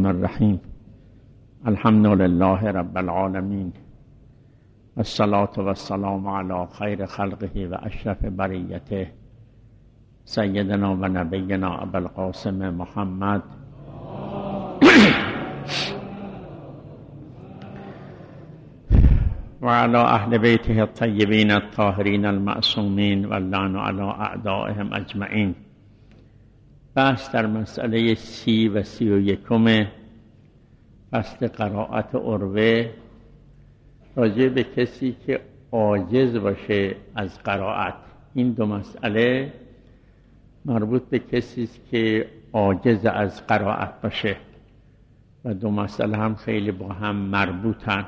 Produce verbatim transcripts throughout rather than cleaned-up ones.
الرحیم. الحمد لله رب العالمین، الصلاة و السلام علی خیر خلقه و اشرف بریته سیدنا و نبینا ابوالقاسم محمد و علی اهل بیته الطیبین الطاهرین المعصومین و اللعن علی اعدائهم اجمعین. بحث در مسئله سی و سی و یکم فصل قرائت عروه راجع به کسی که عاجز باشه از قرائت. این دو مسئله مربوط به کسی است که عاجز از قرائت باشه و دو مسئله هم خیلی با هم مربوطن.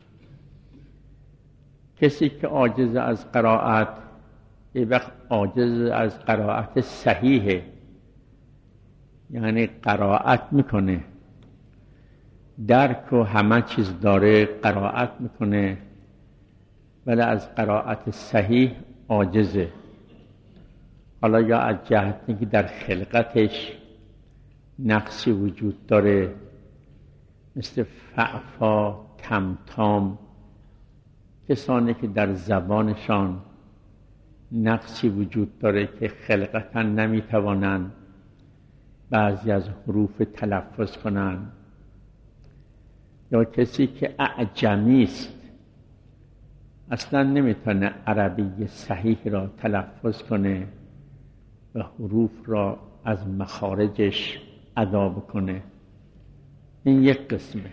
کسی که عاجز از قرائت یه وقت عاجز از قرائت صحیحه، یعنی قرائت میکنه، درک و همه چیز داره، قرائت میکنه، ولی از قرائت صحیح عاجزه. حالا یا از جهتی که در خلقتش نقصی وجود داره، مثل فعفا، تمتام، کسانی که در زبانشان نقصی وجود داره که خلقتا نمیتوانند بعضی از حروف تلفظ کنند، یا کسی که اعجمی است اصلا نمیتونه عربی صحیح را تلفظ کنه و حروف را از مخارجش ادا بکنه. این یک قسمه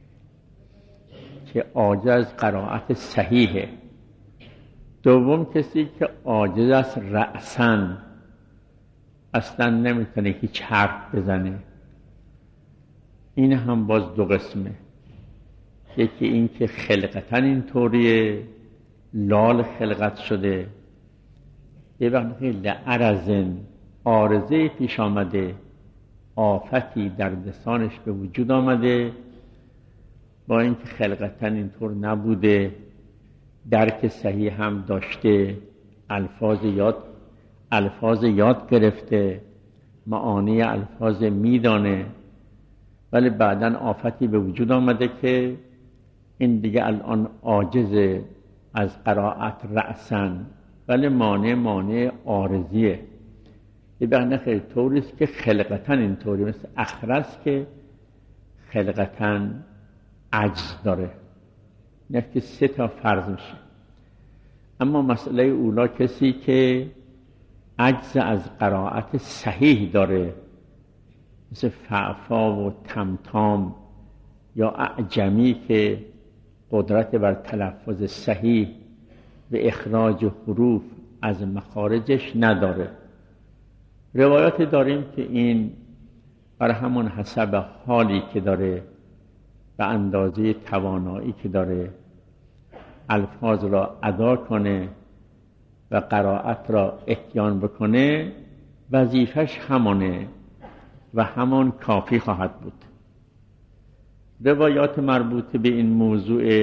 که عاجز قرائت صحیحه. دوم کسی که عاجز است رأساً، اصلا نمیتونه هیچ حرف بزنه. این هم باز دو قسمه. یکی این که خلقتاً اینطوریه، لال خلقت شده، یه وقتی لعرضن عارضه پیش آمده، آفتی در لسانش به وجود آمده، با اینکه خلقتاً اینطور نبوده، درک صحیح هم داشته، الفاظ یاد الفاظ یاد گرفته، معانی الفاظ میدانه، ولی بعداً آفتی به وجود آمده که این دیگه الان عاجز از قرائت رأساً، ولی مانع مانع عارضیه. یه بحنه خیلی طوریست که خلقتاً اینطوری، مثل اخرس که خلقتاً عجز داره. نفت سه تا فرض میشه. اما مسئله اولا کسی که عجز از قرائت صحیح داره، مثل فعفا و تمتام یا اعجمی که قدرت بر تلفظ صحیح و اخراج حروف از مخارجش نداره. روایات داریم که این بر همون حسب حالی که داره و اندازه توانایی که داره الفاظ را ادا کنه و قرائت را احیان بکنه، وظیفش همانه و همان کافی خواهد بود. روایات مربوط به این موضوع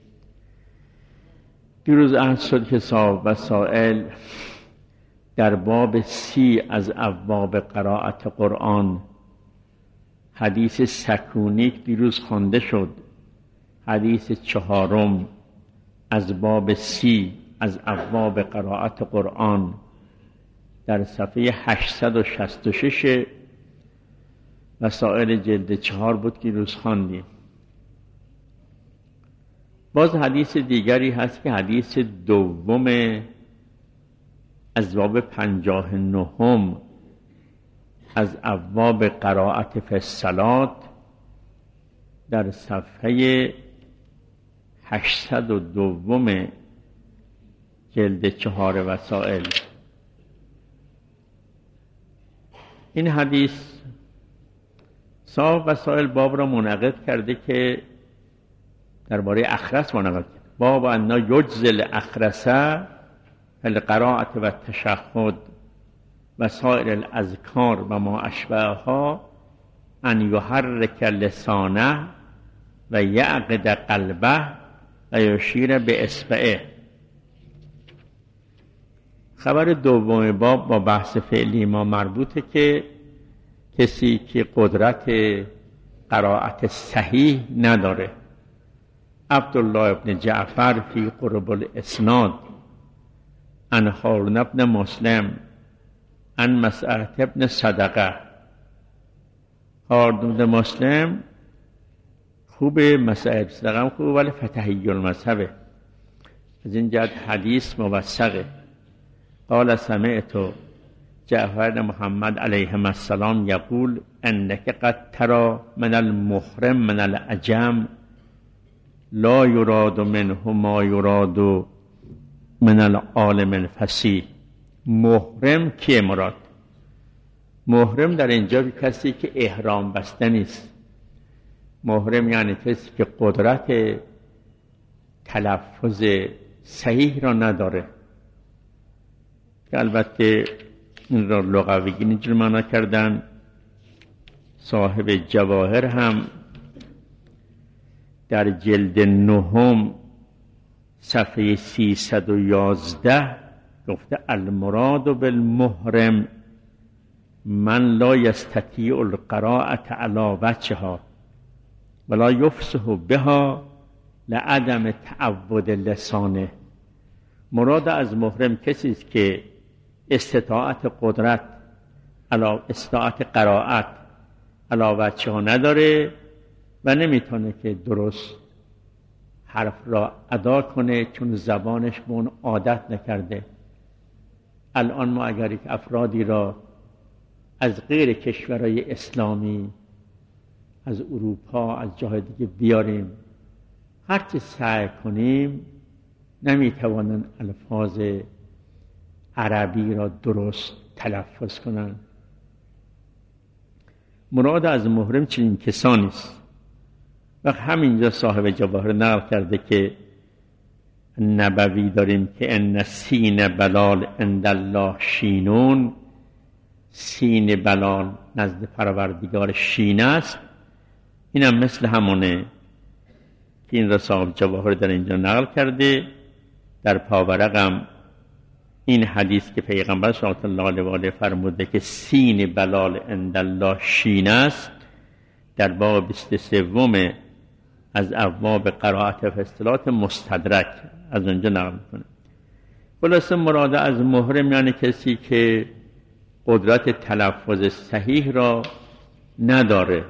دیروز عرض شد که صاحب وسائل در باب سی از ابواب قرائت قرآن حدیث سکونی دیروز خوانده شد، حدیث چهارم از باب سی از ابواب قرائت قرآن در صفحه هشتصد و شصت و شش وسائل جلد چهار بود که روز خواندیم. باز حدیث دیگری هست که حدیث دوم از باب پنجاه نهم از ابواب قرائت فی الصلاة در صفحه هشتصد و دو جلد چهار وسائل. این حدیث صاحب وسائل باب را منعقد کرده که درباره اخرس منعقد کرده. باب انا یجزل اخرسه القرائت و تشهد و سایر الاذکار و ما اشبهها ان یحرک لسانه و یعقد قلبه و یشیر به اصبعه. خبر دوم باب با بحث فعلی ما مربوطه که کسی که قدرت قرائت صحیح نداره. عبدالله ابن جعفر فی قرب الاسناد عن هارون ابن مسلم عن مسعود ابن صدقه. هارون ابن مسلم خوبه، مسعود صدقه هم خوبه، ولی فتحی المذهبه، از این جهت حدیث موثقه. قال سمعت جعفر بن محمد علیه السلام یقول انک قد ترى من المحرم من العجم لا یراد منه ما یراد من العالم الفصیح. محرم کیه مراد؟ محرم در اینجا کسی که احرام بسته نیست. محرم یعنی کسی که قدرت تلفظ صحیح را نداره، که البته این را لغوی اینجور معنا کردن. صاحب جواهر هم در جلد نهم صفحه سیصد و یازده گفته المراد بالمحرم من لا یستطیع القراءة علی وجهها ولا یفصح بها لعدم تعود لسانه. مراد از محرم کسی است که استطاعت قدرت علا استطاعت قرائت علی وجهها نداره و نمیتونه که درست حرف را ادا کنه، چون زبانش به اون عادت نکرده. الان ما اگر یک افرادی را از غیر کشورهای اسلامی، از اروپا، از جاهای دیگه بیاریم، هرچی سعی کنیم نمیتوانند الفاظ عربی را درست تلفظ کنند. مراد از محرم چنین کسانی است. و همینجا صاحب جواهر نقل کرده که نبوی داریم که ان سین بلال عند الله شینون، سین بلال نزد پروردگار شین است. اینم مثل همونه که این را صاحب جواهر در اینجا نقل کرده. در پاورقم این حدیث که پیغمبر صلی الله علیه و آله فرموده که سین بلال عند الله شین است، در باب بیست و سه از ابواب قرائت و اصطلاحات مستدرک از اونجا نقل میکنه. خلاصه مراد از محرم یعنی کسی که قدرت تلفظ صحیح را نداره.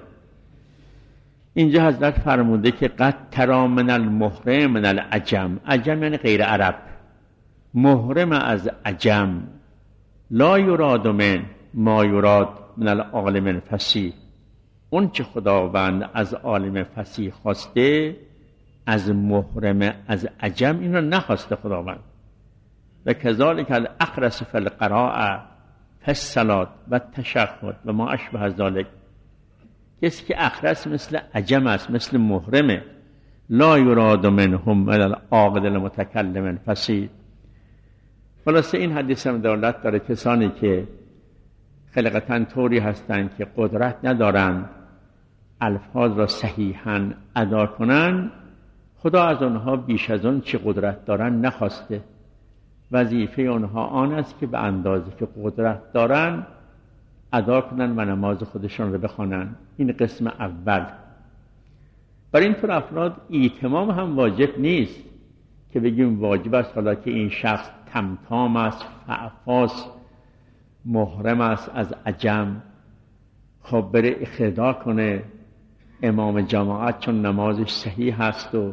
اینجا حضرت فرموده که قد تری من المحرم من العجم. عجم یعنی غیر عرب. محرم از عجم لا یراد من ما یراد من العالم الفصیح. اون چه خداوند از عالم فصیح خواسته از محرم از عجم این را نخواسته خداوند. و کذالک الاخرس فی القراءه فی الصلاة و التشهد و ما اشبه ذلک. کسی که اخرس مثل عجم است، مثل محرمه. لا یراد منهم من العاقل المتکلم الفصیح. خلاصه این حدیث هم دلالت داره کسانی که خلقتاً طوری هستند که قدرت ندارند الفاظ را صحیحاً ادا کنند، خدا از آنها بیش از آن چه قدرت دارند نخواسته. وظیفه آنها آن است که به اندازه که قدرت دارند ادا کنند و نماز خودشان را بخوانند. این قسم اول. برای اینطور افراد ایتمام هم واجب نیست که بگیم واجب است حالا که این شخص تمتام است، فعفاس، محرم است از عجم، خب بره اقتدا کنه امام جماعت چون نمازش صحیح هست و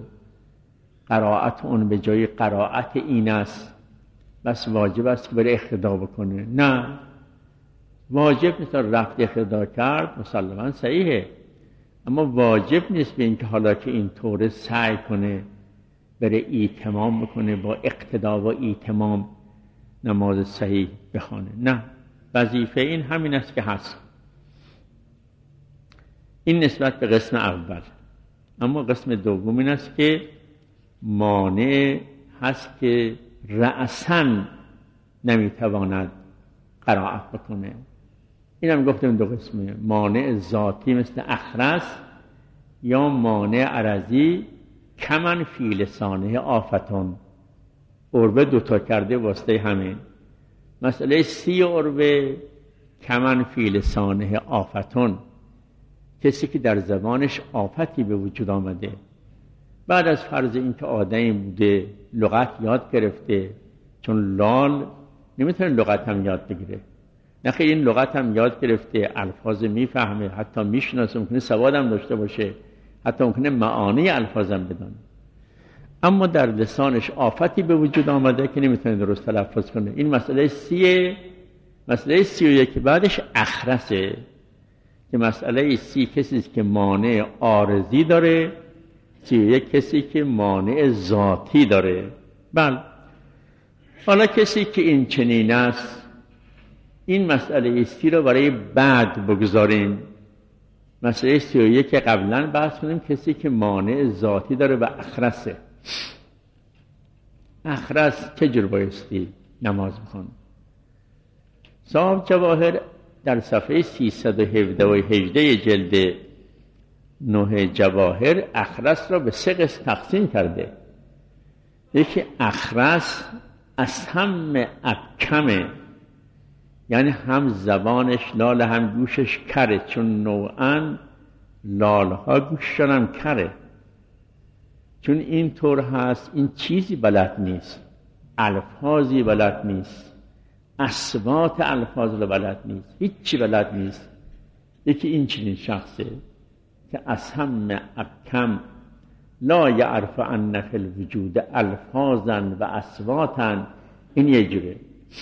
قرائت اون به جای قرائت این است، بس واجب است که بره اقتدا بکنه. نه، واجب نیست. رفت اقتدا کرد مسلماً صحیحه، اما واجب نیست به اینکه حالا که این طور سعی کنه بره ایتمام بکنه، با اقتدا و ایتمام نماز صحیح بخونه. نه، وظیفه این همین است که هست. این نسبت به قسم اول. اما قسم دوم این است که مانع هست که رأساً نمیتواند قرائت بکنه. این هم گفتم دو قسمه، مانع ذاتی مثل اخرس یا مانع عرضی کمن فی لسانه آفتون. عربه دوتا کرده واسطه همین مسئله سی عربه کمن فی لسانه آفتون. کسی که در زبانش آفتی به وجود آمده، بعد از فرض این که آدمی بوده لغت یاد گرفته، چون لال نمیتونه لغت هم یاد بگیره، نخیر این لغت هم یاد گرفته، الفاظ میفهمه، حتی میشناسه، ممکنه سواد هم داشته باشه، حتی ممکنه معانی الفاظ هم بدانه، اما در لسانش آفتی به وجود آمده که نمیتونه درست تلفظ کنه. این مسئله سیه. مسئله سی و یک بعدش اخرسه که مسئله سی کسی که مانع عارضی داره، سی و یک کسی که مانع ذاتی داره. بله، حالا کسی که این چنین است، این مسئله سی رو برای بعد بگذاریم. مسئله سی و یک قبلا بحث کنیم، کسی که مانع ذاتی داره و اخرسه. اخرس چه جور بایستی نماز بخونه؟ صاحب جواهر در صفحه سیصد و هفده و هجده جلد نه جواهر اخرس را به سه قسم تقسیم کرده. یکی اخرس از هم ابکمه، یعنی هم زبانش لال هم گوشش کره، چون نوعا لالها گوششان هم کره، چون این طور هست این چیزی بلد نیست، الفاظی بلد نیست، اصوات الفاظ رو بلد نیست، هیچی بلد نیست. یکی این چنین شخصه که از هم ابکم لا یعرف ان فی الوجود الفاظا و اصواتا. این یه جوره.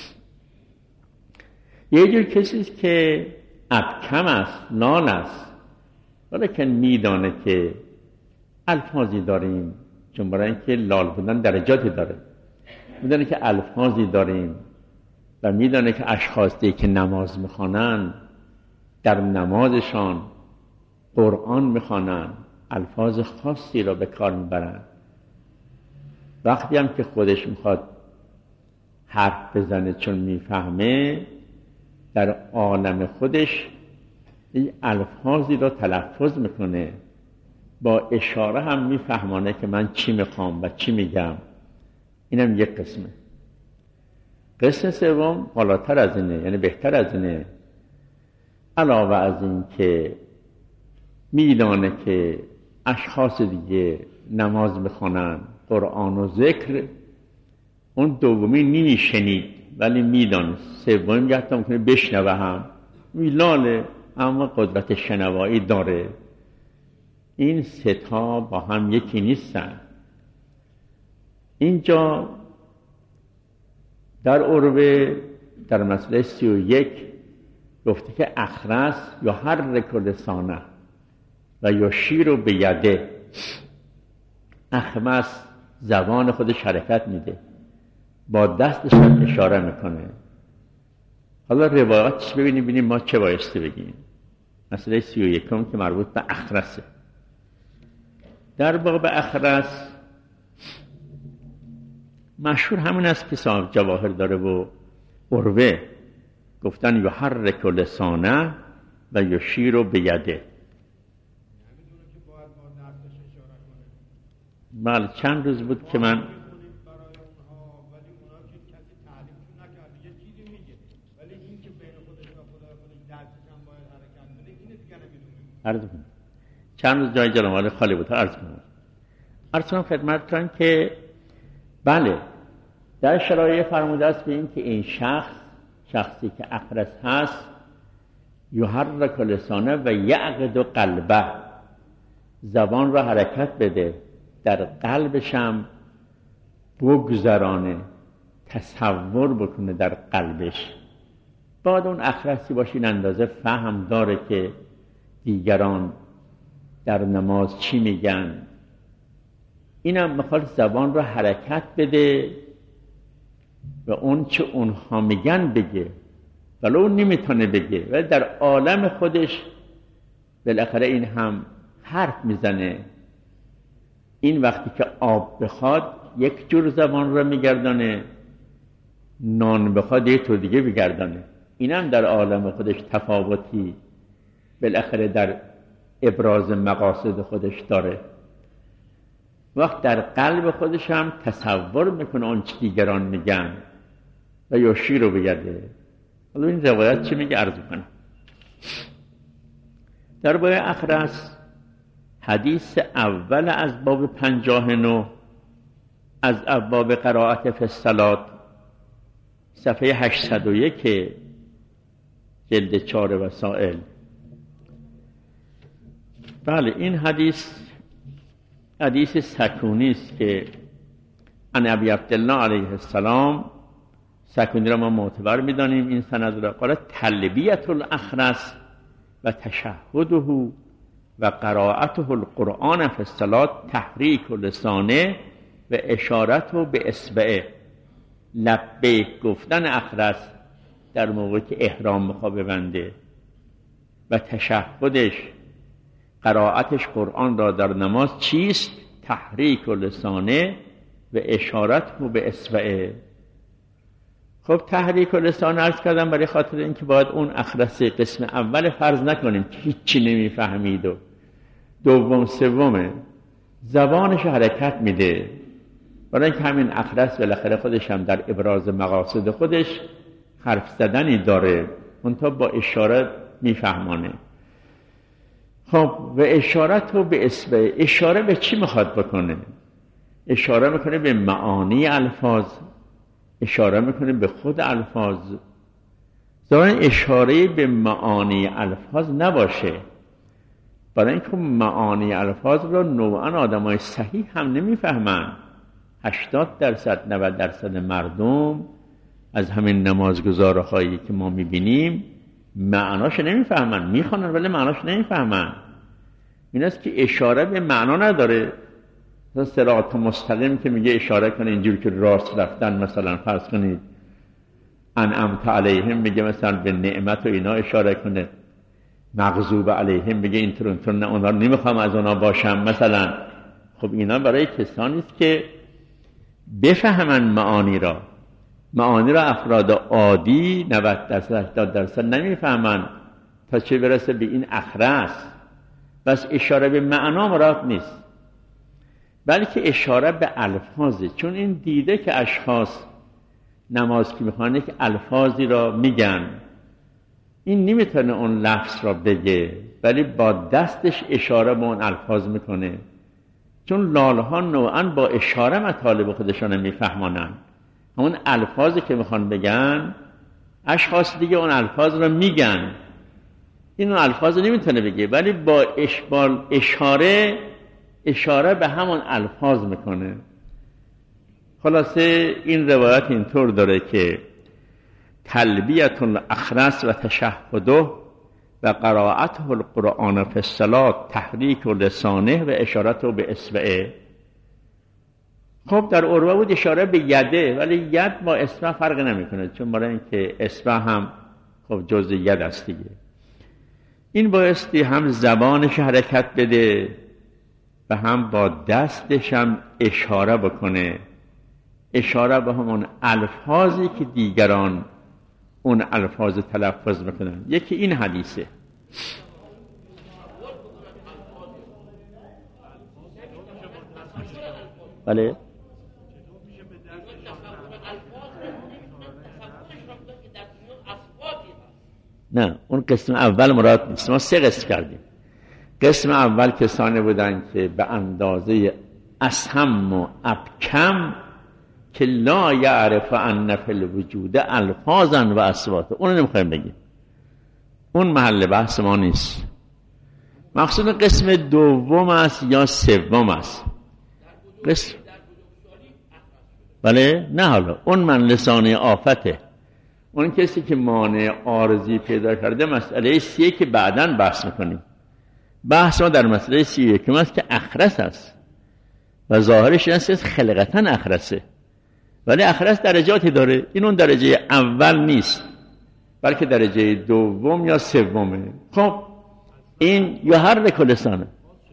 یه جور کسی که ابکم است، لال است، ولیکن میدانه که الفاظی داریم، چون برای اینکه لال بودن درجاتی داره، میدانه که الفاظی داریم و میدانه که اشخاصی که نماز میخوانن در نمازشان قرآن میخوانن، الفاظ خاصی را به کار میبرن. وقتی هم که خودش میخواد حرف بزنه چون میفهمه، در عالم خودش این الفاظی را تلفظ میکنه، با اشاره هم میفهمانه که من چی میخوام و چی میگم. اینم یک قسمه. قسم سوم بالاتر از اینه، یعنی بهتر از اینه. علاوه از این که میدانه که اشخاص دیگه نماز بخونن، قرآن و ذکر، اون دومی نمیشنید ولی میدانه، سومی میگه حتی ممکنه بشنوه هم، میلاله اما قدرت شنوایی داره. این سه تا با هم یکی نیستن. اینجا در عربه در مسئله سی و یک گفته که اخرس یا حرک لسانه و یشیر به یده. اخمس زبان خودش حرکت میده، با دستش اشاره میکنه. حالا روایاتش ببینیم ببینیم ما چه بایسته بگیم. مسئله سی و یکم که مربوط به اخرسه. در باب اخرس مشهور همین است که صاحب جواهر داره و عروه گفتن یحرک لسانه و یشیر به یده. بله، چند روز بود که من عرض کنم چند روز جای جلال خالی بود. عرض کنم عرض کنم خدمتتون که بله، در شرایع فرموده است به این که این شخص شخصی که اخرس هست یحرک لسانه و یعقد قلبه، زبان را حرکت بده، در قلبش هم بگذرانه، تصور بکنه در قلبش. بعد اون اخرسی باشه این اندازه فهم داره که دیگران در نماز چی میگن. اینم میخواد زبان را حرکت بده و اون چه اونها میگن بگه، ولی اون نمیتونه بگه، ولی در عالم خودش بالاخره این هم حرف میزنه. این وقتی که آب بخواد یک جور زبان را میگردانه، نان بخواد یک طور دیگه بگردانه. اینم در عالم خودش تفاوتی بالاخره در ابراز مقاصد خودش داره. وقت در قلب خودش هم تصور میکنه آن چی دیگران میگن و یشیر رو بگرده. حالا این روایت چی میگه عرض کنم. در باب اخرس حدیث اول از باب پنجاه و نه از ابواب قرائت فی الصلاة صفحه هشتصد و یک جلد چهار وسائل. بله، این حدیث حدیث سکونی است که عن ابی عبدالله علیه السلام، سکونی را ما معتبر می‌دانیم این سند را، قال تلبیة الاخرس و تشهده و قرائته القرآن فی الصلاة تحریک لسانه و اشارته به اصبعه. لبیک گفتن اخرس در موقعی که احرام می‌خواد ببنده و تشهدش، قرائتش قرآن را در نماز چیست؟ تحریک لسانه و اشارته به اصبعه. خب تحریک لسان عرض کردم برای خاطر اینکه باید اون اخرس قسم اول فرض نکنیم که هیچی نمیفهمید و دوم سومه زبانش حرکت میده، برای اینکه همین اخرس بالاخره خودش هم در ابراز مقاصد خودش حرف زدنی داره، منتها با اشاره میفهمانه. خب و اشارت رو به اصبع، اشاره به چی میخواد بکنه؟ اشاره میکنه به معانی الفاظ، اشاره میکنه به خود الفاظ. ظاهراً اشاره به معانی الفاظ نباشه، برای اینکه معانی الفاظ رو نوعاً آدمای صحیح هم نمیفهمن. هشتاد درصد نود درصد مردم از همین نمازگزارهایی که ما میبینیم معناش نمیفهمن، میخوانن ولی معناش نمیفهمن. این است که اشاره به معنا نداره. صراط مستقیم که میگه اشاره کنه اینجور که راست رفتن، مثلا فرض کنید انعمت علیهم میگه مثلا به نعمت و اینا اشاره کنه، مغضوب علیهم میگه اینطور اینطور، نه اونا نمیخوام از اونا باشم مثلا. خب اینا برای کسانی است که بفهمن معانی را. معانی را افراد عادی نود درصد هشتاد درصد نمیفهمن، تا چه برسه به این اخرس. بس اشاره به معنا مراد نیست، بلکه اشاره به الفاظه. چون این دیده که اشخاص نماز که میخوانه که الفاظی را میگن، این نمیتونه اون لفظ را بگه ولی با دستش اشاره به اون الفاظ میکنه. چون لالها نوعاً با اشاره مطالب خودشان میفهمانن، اون الفاظی که میخوان بگن اشخاص دیگه اون الفاظ را میگن، این اون الفاظ نمیتونه بگه ولی با اشبال اشاره اشاره به همون الفاظ میکنه. خلاصه این روایت اینطور داره که تلبیة الاخرس و تشهده و قرائته القرآن فی الصلاة تحریک لسانه و اشارته به اصبعه. خب در عروه بود اشاره به یده، ولی ید با اصبع فرق نمیکنه، چون برای اینکه اصبع هم خب جز ید است دیگه. این بایستی هم زبانش حرکت بده و هم با دستش هم اشاره بکنه، اشاره به همون الفاظی که دیگران اون الفاظ تلفظ میکنن. یکی این حدیثه. بله نه، اون قسم اول مراد نیست. ما سه قسم کردیم. قسم اول کسانی بودن که به اندازه اسهم و ابکم که لا یعرف ان فی الوجود الفاظا و اصوات، اون نمیخوایم بگیم، اون محل بحث ما نیست. مقصود قسم دوم است یا سوم است؟ قسم بله نه، حالا اون من لسانه آفته، اون کسی که مانع عارضی پیدا کرده. مسئله سیه که بعداً بحث میکنیم. بحث ما در مسئله سی و یکم است که اخرس است و ظاهرش این است خلقتاً اخرسه، ولی اخرس درجاتی داره. این اون درجه اول نیست بلکه درجه دوم یا سومه. خب این یا هر لسانه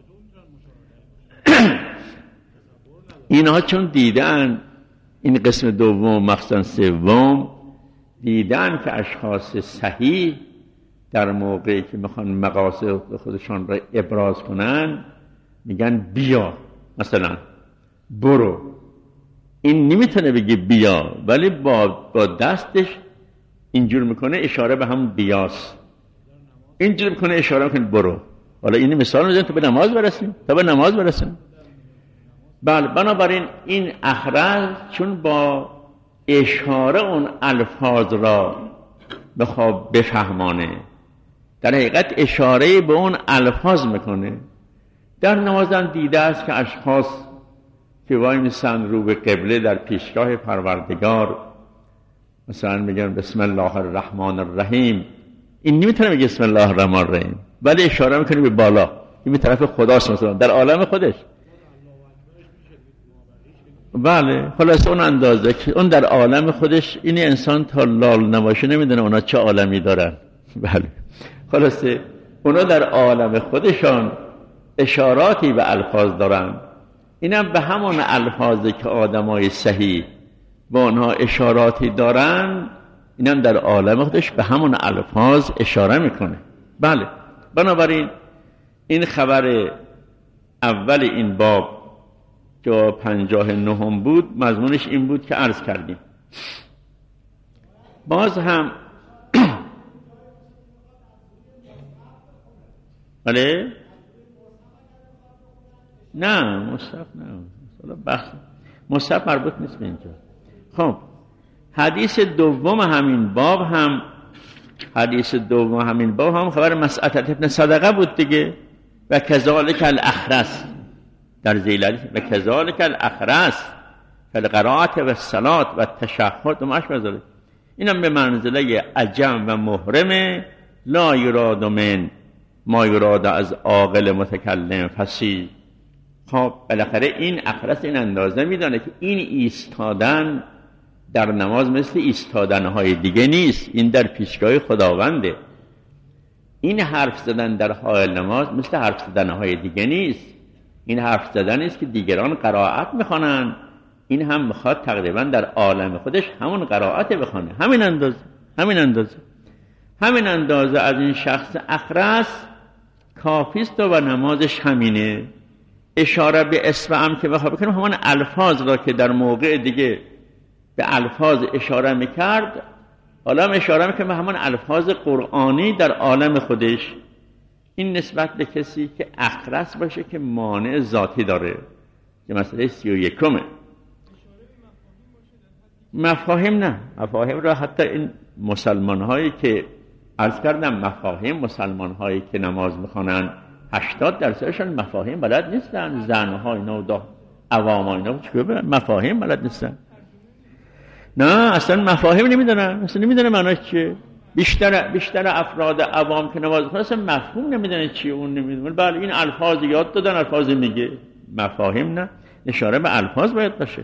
اینها چون دیدن این قسم دوم مخصوصا سوم، دیدن که اشخاص صحیح در موقعی که میخوان مقاصد خودشان را ابراز کنن میگن بیا، مثلا برو. این نمیتونه بگه بیا ولی با, با دستش اینجور میکنه اشاره به همون بیاس، اینجور میکنه اشاره میکنه برو. حالا این مثال میزنیم تا به نماز برسیم تا به نماز برسیم بله. بنابراین این اخرس چون با اشاره اون الفاظ را بخواب بفهمانه، در حقیقت اشاره به اون الفاظ میکنه. در نمازم دیده است که اشخاص که وای میسن رو به قبله در پیشگاه پروردگار مثلا میگن بسم الله الرحمن الرحیم، این نمیتونه بگه بسم الله الرحمن الرحیم، ولی اشاره میکنه به بالا، این به طرف خداست مثلا در عالم خودش. بله خلاص اون اندازه که اون در عالم خودش، این انسان تا لال نباشه نمیدونه اونا چه عالمی دارن. بله خلاص اونا در عالم خودشان اشاراتی به الفاظ دارن، اینم به همون الفاظی که آدمای صحیح با اونها اشاراتی دارن، اینم در عالم خودش به همون الفاظ اشاره میکنه. بله بنابراین این خبر اول این باب که پنجاه نهم بود مضمونش این بود که عرض کردیم. باز هم بله نه مصحف نه بحث مصحف مربوط نیست به اینجا. خب حدیث دوم همین باب هم حدیث دوم همین باب هم خبر مسعدة ابن صدقه بود دیگه. و کذالک الاخرس در ذیل و کذالک الاخرس فالقراءت و الصلاة و التشهد و ما اشبه ذلک، اینم به منزله عجم و محرم لا یراد من ما یراد از عاقل متکلم فصیح. خب بالاخره این اخرس این اندازه میدانه که این ایستادن در نماز مثل ایستادنهای دیگه نیست، این در پیشگاه خداونده. این حرف زدن در حال نماز مثل حرف زدنهای دیگه نیست، این حرف زدن است که دیگران قرائت میخوانن، این هم میخواد تقریبا در عالم خودش همون قرائت بخونه. همین اندازه همین اندازه همین اندازه از این شخص اخرس کافیست و نمازش همینه. اشاره به اسم که بخواه بکنم همان الفاظ را که در موقع دیگه به الفاظ اشاره میکرد، حالا هم اشاره میکنه به همان الفاظ قرآنی در عالم خودش. این نسبت به کسی که اخرس باشه که مانع ذاتی داره که مسئله سی و یکمه. مفاهیم نه، مفاهیم را حتی این مسلمان هایی که عرض کردم مفاهیم مسلمان هایی که نماز میخوانن هشتاد درصدشون مفاهیم بلد نیستن. زنها اینا و دا عوام اینا چیکار مفاهیم بلد نیستن. نه اصلا مفاهیم نمیدونن، اصلا نمیدونن معناش چیه. بیشتر بیشتر افراد عوام که نماز میخونن اصلا مفهوم نمیدونن چیه، اون نمیدونن. بله این الفاظ یاد دادن، الفاظ میگه، مفاهیم نه. اشاره به الفاظ باید باشه.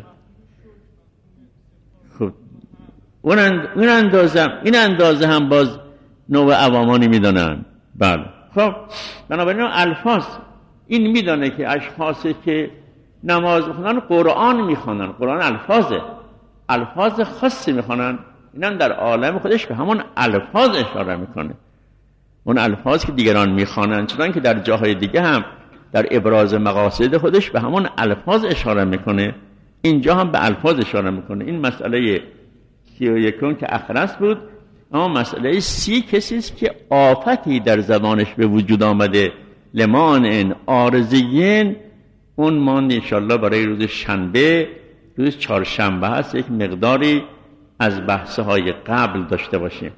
خب اون اند... اون اندازه این اندازه هم باز نوع عواما نمیدونن. بله خب بنابراین الفاظ این میدانه که اشخاصی که نماز میخونن قرآن میخونن، قرآن الفاظه، الفاظ خاصی میخونن، اینم در عالم خودش به همون الفاظ اشاره میکنه. اون الفاظ که دیگران میخوانن، چون که در جاهای دیگه هم در ابراز مقاصد خودش به همون الفاظ اشاره میکنه، اینجا هم به الفاظ اشاره میکنه. این مسئله سی و یکم که اخرس بود. اما مسئله سی کسی است که آفتی در زبانش به وجود آمده، لمانع عارضیین، اون ما انشالله برای روز شنبه، روز چهارشنبه هست، یک مقداری از بحث‌های قبل داشته باشیم.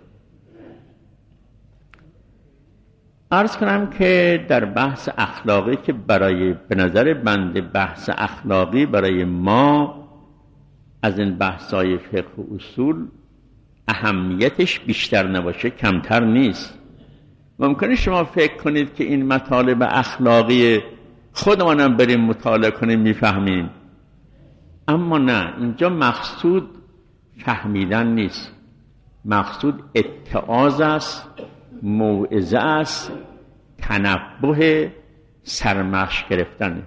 عرض کنم که در بحث اخلاقی که برای به نظر بنده بحث اخلاقی برای ما از این بحث‌های فقه و اصول اهمیتش بیشتر نباشه کمتر نیست. ممکنه شما فکر کنید که این مطالب اخلاقی خودمانم بریم مطالعه کنیم میفهمیم، اما نه، اینجا مقصود فهمیدن نیست، مقصود اتعاظ است، موعظه است، تنبه، سرمشق گرفتنه.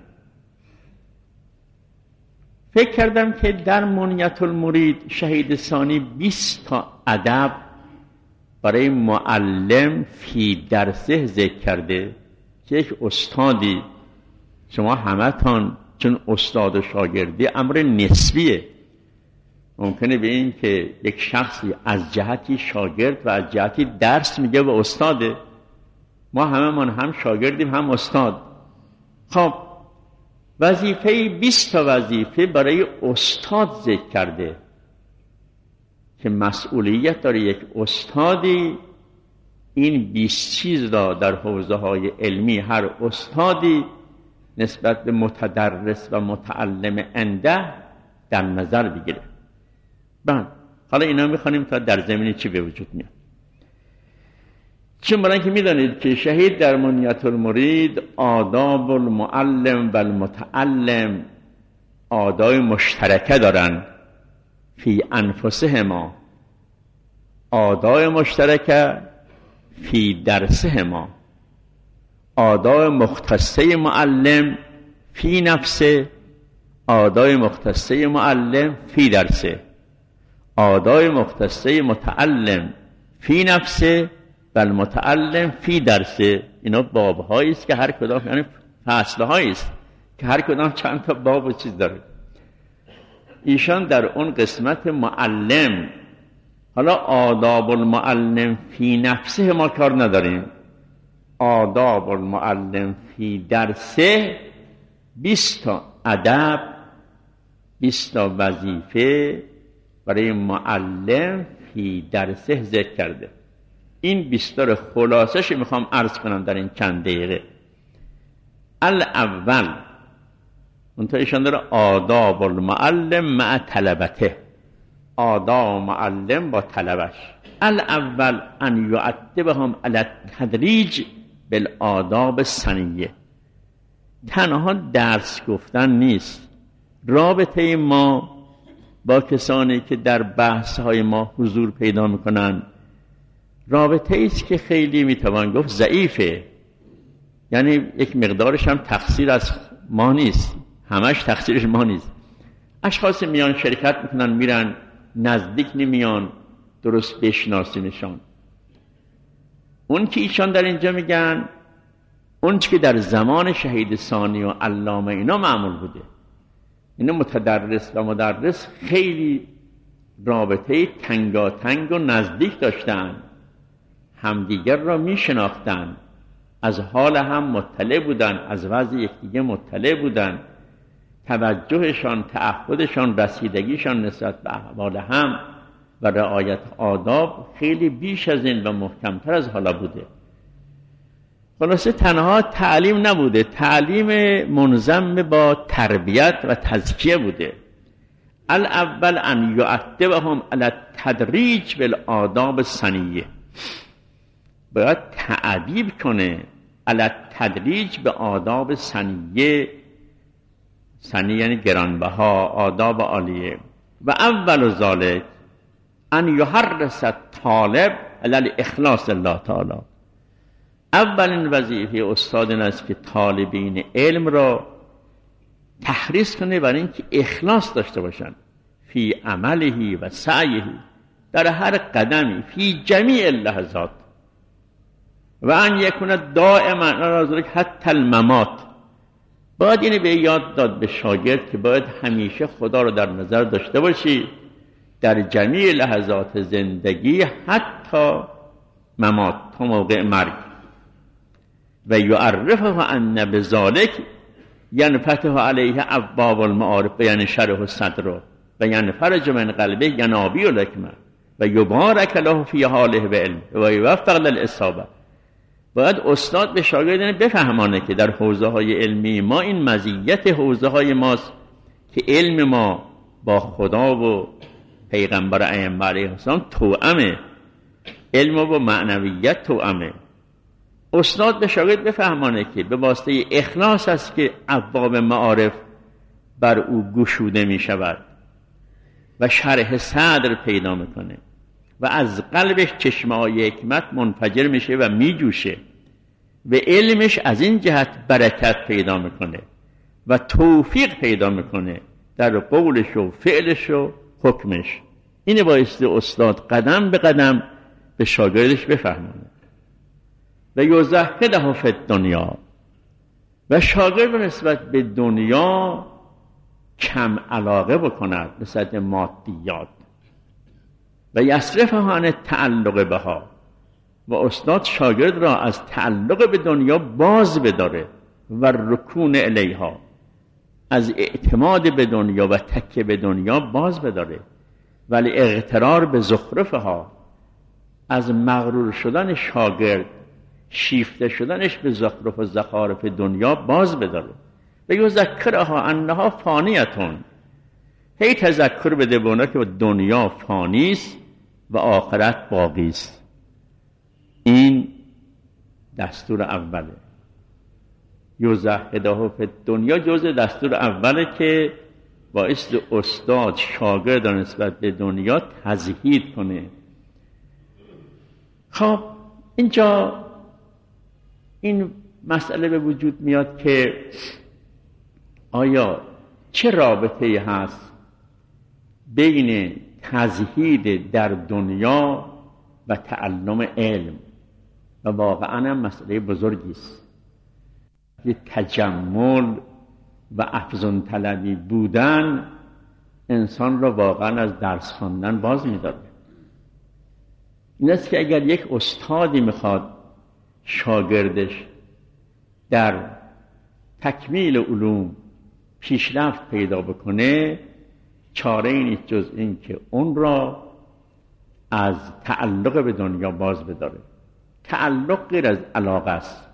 فکر کردم که در منیت المرید شهید ثانی بیست تا ادب برای معلم فی درسه ذکر کرده که یک استادی، شما همتان چون استاد و شاگردی امر نسبیه، ممکنه به این که یک شخصی از جهتی شاگرد و از جهتی درس میگه و استاده، ما همه من هم شاگردیم هم استاد. خب وظیفه بیست تا وظیفه برای استاد ذکر کرده که مسئولیت داره یک استادی این بیست چیز را در حوزه های علمی هر استادی نسبت به متدرس و متعلم عنده در نظر بگیره. بعد حالا اینا میخوانیم تا در زمینی چی به وجود میاد. چون برای که میدانید که شهید در منیت المرید آداب المعلم و المتعلم آداب مشترکه دارن فی انفسهما، آداب مشترکه فی درسهما، آداب مختصه معلم فی نفسه، آداب مختصه معلم فی درسه، آداب مختصه متعلم فی نفسه و المتعلم فی درسه. اینا باب‌هایی است که هر کدام یعنی فصل‌هایی است که هر کدام چند تا باب و چیز داره. ایشان در اون قسمت معلم، حالا آداب المعلم فی نفسه ما کار نداریم، آداب المعلم فی درسه بیست تا ادب، بیست تا وظیفه برای معلم فی درسه ذکر کرده. این بیست تا خلاصش میخوام عرض کنم در این چند دقیقه. الاول منتها ایشان داره آداب المعلم مع طلبته، آداب معلم با طلبش. الاول ان یعدبهم علی التدریج بالآداب السنیه. تنها درس گفتن نیست، رابطه ما با کسانی که در بحث های ما حضور پیدا میکنن رابطه ایست که خیلی میتوان گفت ضعیفه، یعنی یک مقدارش هم تقصیر از ما نیست، همش تقصیرش ما نیست. اشخاص میان شرکت میکنن میرن نزدیک نمیان درست بشناسینشان. اون که ایشان در اینجا میگن اون که در زمان شهید ثانی و علامه اینا معمول بوده، اینا متدرس و مدرس خیلی رابطه تنگاتنگ و نزدیک داشتن، همدیگر را میشناختن، از حال هم مطلع بودن، از وضع یکدیگه مطلع بودن، توجهشان، تعهدشان، رسیدگیشان نسبت به احوال هم و رعایت آداب خیلی بیش از این و محکمتر از حالا بوده. خلاصه تنها تعلیم نبوده، تعلیم منضم با تربیت و تزکیه بوده. الاول ان یعدبهم علی التدریج بالآداب السنیه، باید تعدیب کنه علی التدریج به آداب سنیه. سنیه یعنی گرانبها، آداب عالیه. و اول ذالک ان یحرص الطالب علی الاخلاص الله تعالی. اولین وظیفه استاد این است که طالبین علم را تحریص کنه برای اینکه اخلاص داشته باشن فی عمله و سعیه، در هر قدمی، فی جمیع اللحظات، و ان یکون دائما ناظرک حتی الممات. باید اینو به یاد داد به شاگرد که باید همیشه خدا رو در نظر داشته باشی در جمیع لحظات زندگی حتی ممات، تا موقع مرگ. و یعرفه ان بذالک ینفتح علیه ابواب المعارف و ینشرح صدره و ینفرج من قلبه ینابیع الحکمه و یبارک له فی حاله و علم و یوفق للاصابه. باید استاد به شاگردان بفهمانه که در حوزه های علمی ما این مزیت حوزه های ماست که علم ما با خدا و پیغمبر ائمه علیهم السلام توأمه، علم ما با معنویت توأمه. استاد به شاگرد بفهمانه که به واسطه اخلاص است که ابواب معارف بر او گشوده می شود و شرح صدر پیدا میکنه و از قلبش چشمه‌های حکمت منفجر میشه و میجوشه و علمش از این جهت برکت پیدا میکنه و توفیق پیدا میکنه در قولش و فعلش و حکمش. اینه بایستی استاد قدم به قدم به شاگردش بفهمونه. و یزهده فی الدنیا، و شاگرد نسبت به دنیا کم علاقه بکند نسبت مادیات و یصرفها عن التعلق بها، و استاد شاگرد را از تعلق به دنیا باز بداره و رکون الیها، از اعتماد به دنیا و تکیه به دنیا باز بداره، ولی اغترار به زخرفها، از مغرور شدن شاگرد، شیفته شدنش به زخرف و زخارف دنیا باز بداره. بگو ذکرها انها فانیتون، هی تذکر بده به اونا که دنیا فانیست و آخرت باقیست. این دستور اوله. یزهده فی دنیا جز دستور اوله که باعث استاد شاگرد نسبت به دنیا تزهید کنه. خب اینجا این مسئله به وجود میاد که آیا چه رابطه‌ای هست بین تزهید در دنیا و تعلم علم؟ و واقعا هم مسئله بزرگی است. یه تجمل و افزون طلبی بودن انسان را واقعا از درس خواندن باز می‌داره. این است که اگر یک استادی میخواد شاگردش در تکمیل علوم پیشرفت پیدا بکنه، چاره ای نیست جز این که اون را از تعلق به دنیا باز بداره. تعلق غیر از علاقه است.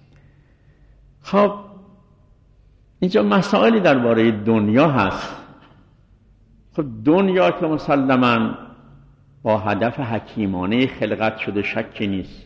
خب اینجا مسائلی درباره دنیا هست. خب دنیا که مسلماً با هدف حکیمانه خلقت شده شکی نیست.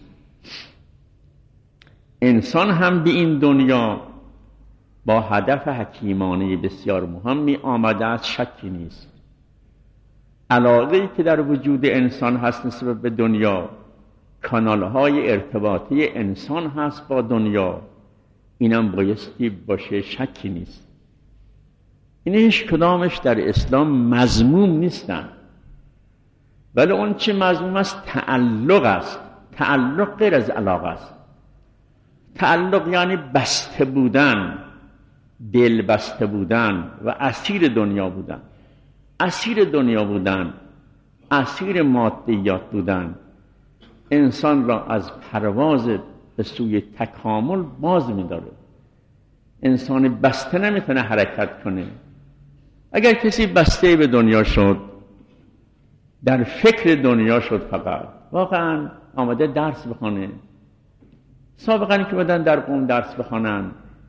انسان هم به این دنیا با هدف حکیمانه بسیار مهمی آمده است، شکی نیست. علاقه‌ای که در وجود انسان هست نسبت به دنیا، کانال‌های ارتباطی انسان هست با دنیا، اینم بایستی باشه، شکی نیست. این هیچ کدامش در اسلام مذموم نیستن، ولی اون چه مذموم است تعلق است. تعلق غیر از علاقه است. تعلق یعنی بسته بودن، دل بسته بودن و اسیر دنیا بودن. اسیر دنیا بودن، اسیر مادیات بودن، انسان را از پرواز به سوی تکامل باز می‌داره. انسان بسته نمیتونه حرکت کنه. اگر کسی بسته به دنیا شد، در فکر دنیا شد، فقط واقعا آمده درس بخونه. سابقا که بودن در قوم درس بخونن،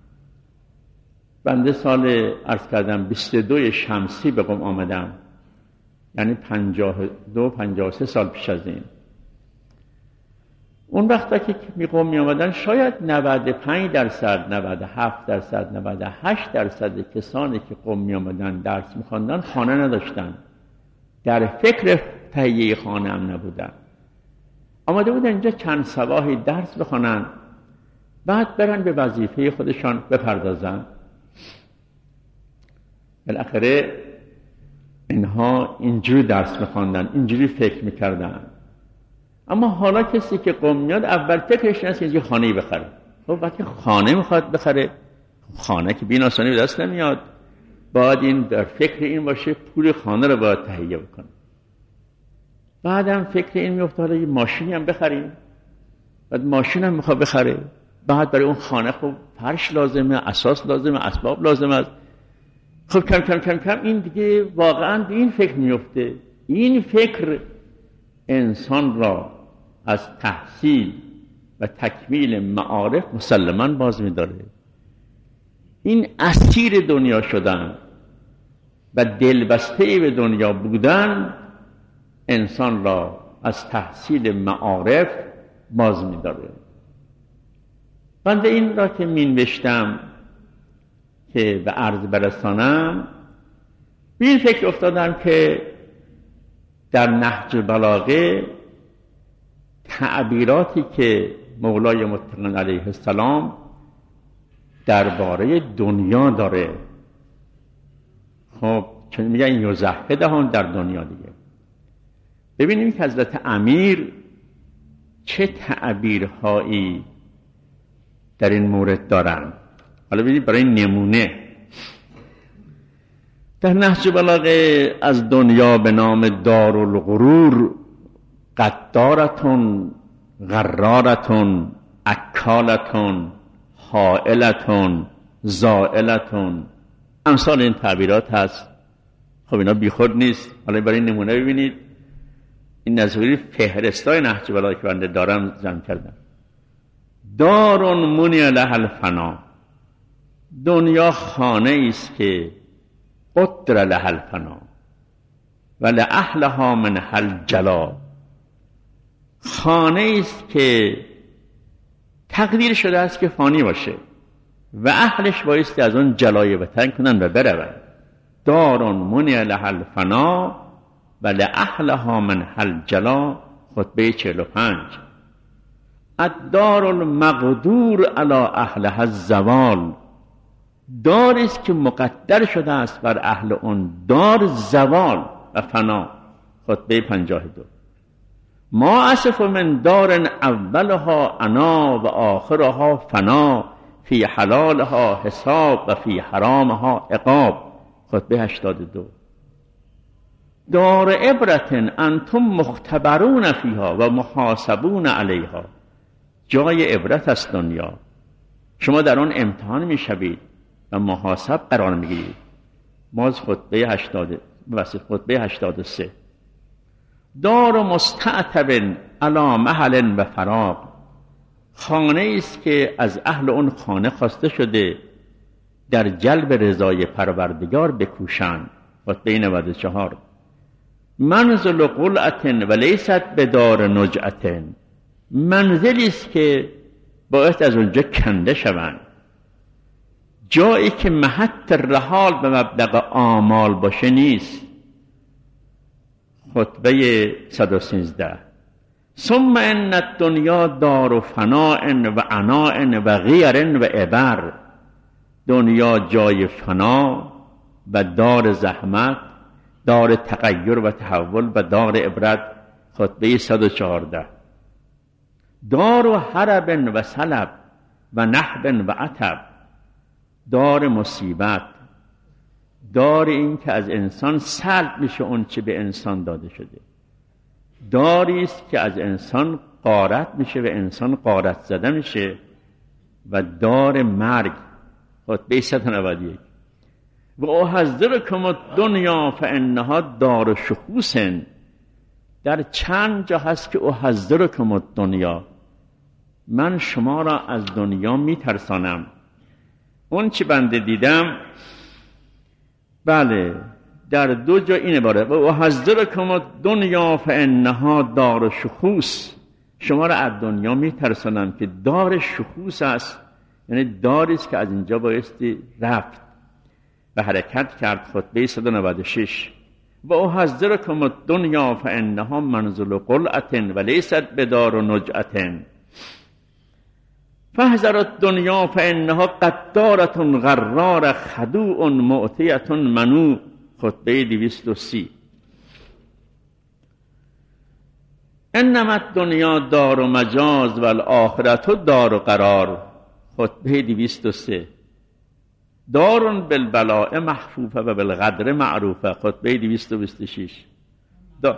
بنده سال عرض کردم بیست و دو شمسی به قوم آمدم، یعنی پنجاه و دو پنجاه و سه سال پیش از این. اون وقتا که می قوم می آمدن شاید نود و پنج درصد، نود و هفت درصد، نود و هشت درصد کسانی که قوم می آمدن درس می خواندن خانه نداشتن، در فکر تهیه خانه هم نبودن. آمده بودن اینجا چند صباحی درس بخونن، بعد برن به وظیفه خودشان بپردازن. بالاخره اینها اینجوری درس می‌خواندن، اینجوری فکر می‌کردن. اما حالا کسی که قوم میاد اول فکرش اینه که خانه‌ای بخره. خب وقتی خانه میخواد بخره، خانه که بی آسانی به دست نمیاد، باید این در فکر این باشه پول خانه رو باید تهیه بکنه. بعدم فکر این میفته حالا یه ماشینی هم بخریم، بعد ماشین هم میخواد بخره، بعد برای اون خانه خب فرش لازمه، اساس لازمه، اسباب لازمه است. خب کم کم کم کم این دیگه واقعا به این فکر میفته. این فکر انسان را از تحصیل و تکمیل معارف مسلماً باز می‌داره. این اسیر دنیا شدن و دلبسته به دنیا بودن انسان را از تحصیل معارف باز می‌داره. بنده این را که مینوشتم که به عرض برسانم، به این فکر افتادم که در نهج البلاغه تعبیراتی که مولای مطلق علیه السلام درباره دنیا داره، خب چون میگن یزهدهم در دنیا دیگه، ببینیم که حضرت امیر چه تعبیرهایی در این مورد دارن. حالا ببینید برای نمونه در نهج البلاغه از دنیا به نام دارالغرور قدارتون غرارتون، اکالتون، حائلتون، زائلتون، امثال این تعبیرات هست. خب اینا بیخود نیست. حالا برای نمونه ببینید این نظری فهرستای نهج بلاغه که بنده دارم جمع کردم. دارون منی له الفنا، دنیا خانه است که قدر له الفنا و لأهلها من الجلا، خانه است که تقدیر شده است که فانی باشه و اهلش بایستی از اون جلای وطن کنن و برون. دارون منی له الفنا و لأهلها من الجلا، خطبه چهل و پنج. الدار المقدور علی اهلها الزوال، دار است که مقدر شده است بر اهل اون دار زوال و فنا، خطبه پنجاه و دو. ما اسف من دار اولها انا و آخرها فنا، فی حلالها حساب و فی حرامها عقاب، خطبه هشتاد و دو. دار عبرت انتم مختبرون فیها و محاسبون علیها، جای عبرت است دنیا، شما در آن امتحان میشوید و محاسب قرار میگیرید. ما از خطبه هشتاد واسه خطبه هشتاد و سه. دار مستعتب علی محل و فراغ، خانه است که از اهل اون خانه خواسته شده در جلب رضای پروردگار بکوشند، خطبه نود و چهار. منزل قلعت و لیست بدار نجعت، منزلی است که باید از اونجا کنده شوند، جایی که محط رحال به مبلغ آمال باشه نیست، خطبه صد و سیزده. ثم ان الدنیا دار فناء و عناء و غیر و عبر، دنیا جای فنا و دار زحمت، دار تغییر و تحول و دار عبرت، خطبه صد و چهارده. دار و حرب و سلب و نحب و عتب، دار مصیبت، دار این که از انسان سلب میشه اون چه به انسان داده شده، داری است که از انسان غارت میشه و انسان غارت زده میشه، و دار مرگ، خطبه صد و نود و یک. و احذرکم الدنیا فانها دار شخوص، در چند جا هست که احذرکم الدنیا، من شما را از دنیا میترسانم. اون چی بنده دیدم بله در دو جا این عبارت، و احذرکم الدنیا فانها دار شخوص، شما را از دنیا میترسانم که دار شخوص است، یعنی داری است که از اینجا بایستی رفت و حرکت کرد، خطبه صد و نود و شش. و احذرکم الدنیا فانها منزل قلعت و لیست بدار نجعت، فاحذروا الدنیا فانها قدارة غرار خدوع معطیة منوع، خطبه دویست و سی. انما الدنیا دار مجاز و الاخرة دار قرار، خطبه دویست و سه. دار بالبلاء محفوفه و بالقدر معروفه، خطبه دویست و بیست و شش. دا...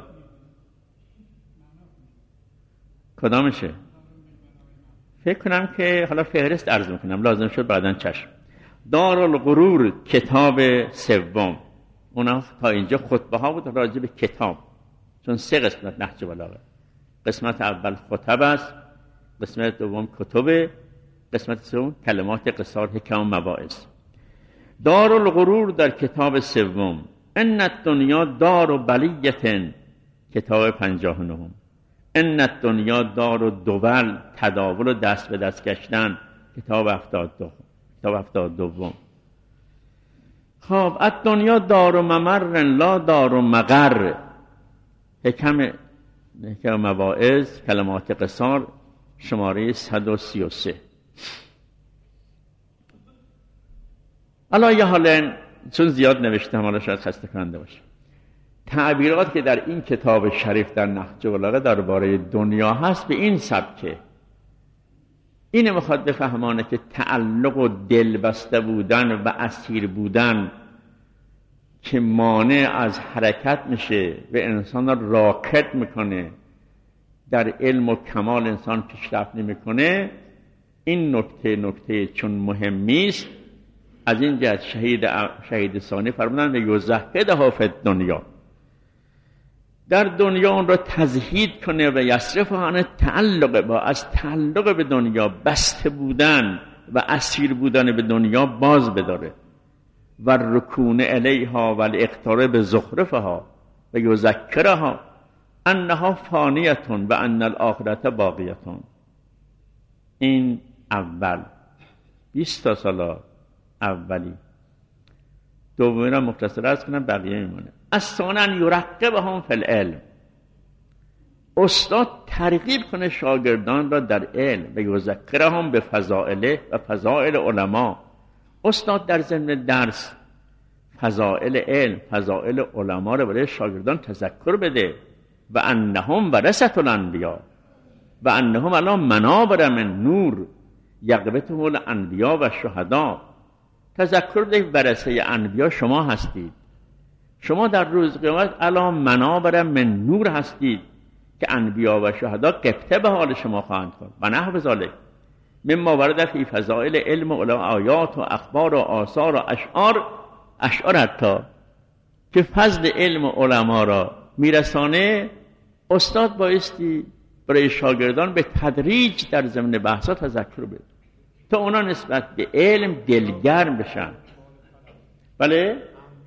کدامشه؟ فکر کنم که حالا فهرست عرض میکنم، لازم شد بعداً چشم. دار الغرور کتاب سوم، اونا تا اینجا خطبه ها بود راجع به کتاب، چون سه قسمت نهج بلاغه، قسمت اول خطب است، قسمت دوم کتب، قسمت سوم کلمات قصار حکم و مواعظ. دار الغرور در کتاب سوم. ان الدنیا دار بلیة، کتاب پنجاه و نه. ان الدنیا دار دول، تداول و دست به دست گشتن، کتاب هفتاد و دو. کتاب هفتاد و دو. خب الدنیا دار ممر لا دار مقر، حکم حکم مواعظ کلمات قصار، شماره صد و سی و سه. الان یه حالا چون زیاد نوشتم حالا شاید خسته کننده باشه، تعبیرات که در این کتاب شریف در نهج بلاغه درباره دنیا هست به این سبکه. اینه میخواد بفهمانه که تعلق و دل بسته بودن و اسیر بودن که مانع از حرکت میشه و انسان را راکد میکنه در علم و کمال انسان پیشرفت نمیکنه، این نکته نکته چون مهمی است. از این جهت شهید شهید ثانی فرمودن و یزهدها فی الدنیا، در دنیا اون را تزهید کنه و یصرف عن تعلق با، از تعلق به دنیا، بسته بودن و اسیر بودن به دنیا باز بداره، و رکون الیها و الاقتراب زخرفها و یذکرها انها فانیتون و ان الاخرة باقیتون. این اول بیست تا سال اولی. دومی را مختصر عرض کنم، بقیه میمونه. اصلا یرقبهم فی العلم، استاد ترغیب کنه شاگردان را در علم و یذکرهم به فضائله و فضائل علما. استاد در ضمن درس فضائل علم، فضائل علما را برای شاگردان تذکر بده. و انهم ورثة الانبیاء و انهم علی منابر من نور یقبتهم الانبیاء و شهدا. تذکر بده ورثه انبیا شما هستید، شما در روز قیامت علی منابر من نور هستید که انبیا و شهدا قبطه به حال شما خواهند کرد. و نحو ذلک مما ورد فی فضائل علم و آیات و اخبار و آثار و اشعار، اشعار حتی که فضل علم و علما را میرسانه. استاد بایستی برای شاگردان به تدریج در ضمن بحثا تذکر بده تا اونا نسبت به علم دلگرم بشن. بله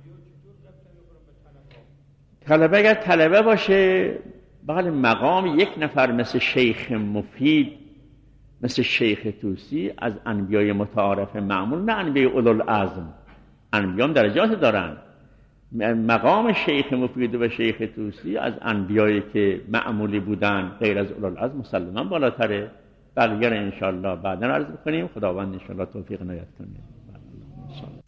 طلبه اگر طلبه باشه، بله مقام یک نفر مثل شیخ مفید، مثل شیخ طوسی از انبیای متعارف معمول، نه انبیای اولوالعزم. انبیا هم درجات دارن. مقام شیخ مفید و شیخ طوسی از انبیایی که معمولی بودن غیر از اولوالعزم مسلما بالاتره. بقیه را انشاءالله بعدا عرض بکنیم. خداوند انشاءالله توفیق عنایت کنه.